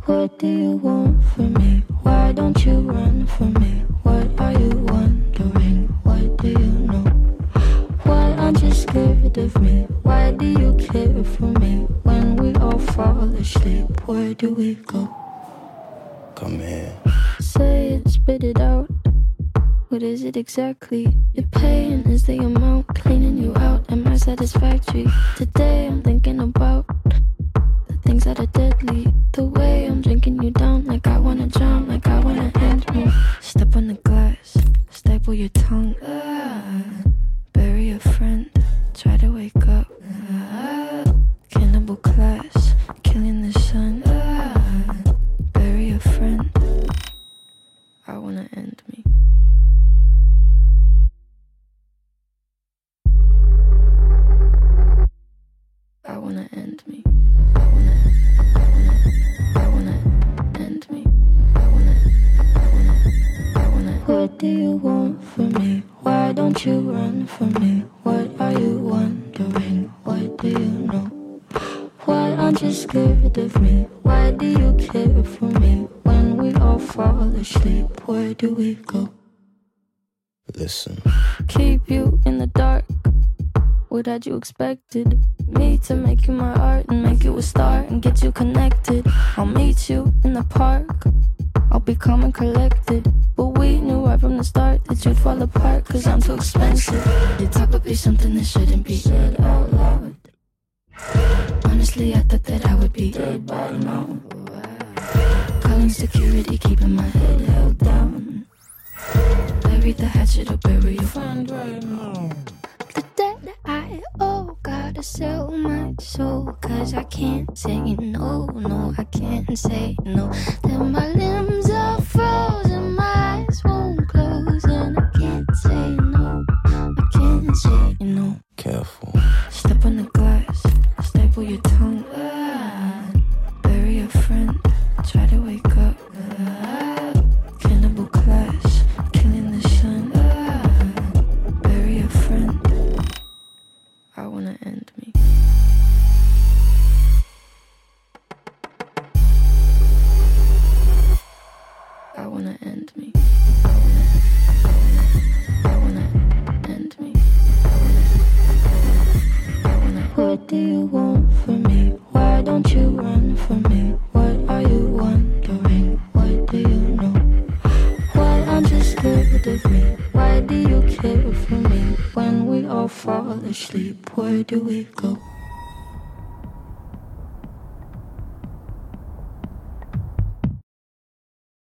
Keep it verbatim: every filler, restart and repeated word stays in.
What do you want from me? Why don't you run from me? What are you wondering? What do you know? Why aren't you scared of me? Why do you care for me? When we all fall asleep, where do we go? Come here. Say it, spit it out. What is it exactly? Your pain is the amount cleaning you out. Am I satisfactory? Today I'm thinking about the things that are deadly. The way I'm drinking you down, like I wanna drown, like I wanna end me. Step on the glass, staple your tongue. Ah, bury a friend, try to wake up. Ah, cannibal class, killing the sun. Ah, bury a friend. I wanna end me. I wanna end me. I wanna, I wanna, I wanna end me. I wanna, I wanna, I wanna. What do you want from me? Why don't you run from me? What are you wondering? What do you know? Why aren't you scared of me? Why do you care for me? When we all fall asleep, where do we go? Listen. Keep you in the dark. What had you expected? Me to make you my art and make you a star and get you connected. I'll meet you in the park. I'll be calm and collected. But we knew right from the start that you'd fall apart, cause I'm too expensive. Your talk would be something that shouldn't be said out loud. Honestly, I thought that I would be dead by now. Calling security, keeping my head held down. Bury the hatchet or bury your friend right now. The debt I owe, gotta sell my soul, cause I can't say no, no, I can't say no. Then my limbs are frozen, my eyes won't close, and I can't say no, I can't say no. Careful. Step on the glass, staple your tongue. Ah, bury a friend, try to wake up. Ah, cannibal class, killing the sun. Ah, bury a friend. I wanna end me. I wanna end me. I wanna, I wanna, I wanna end me. I wanna, I wanna. What do you want from me? Why don't you run from me? What are you wondering? What do you know? Why aren't you scared of me? Why do you care for me? When we all fall asleep, where do we go?